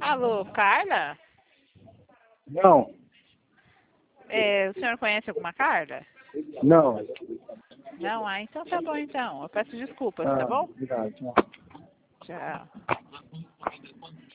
Alô, Carla? Não, O senhor conhece alguma Carla? não. Não? Ah, então tá bom então. Eu peço desculpas, tá Ah, bom? obrigado. Tchau. Tchau.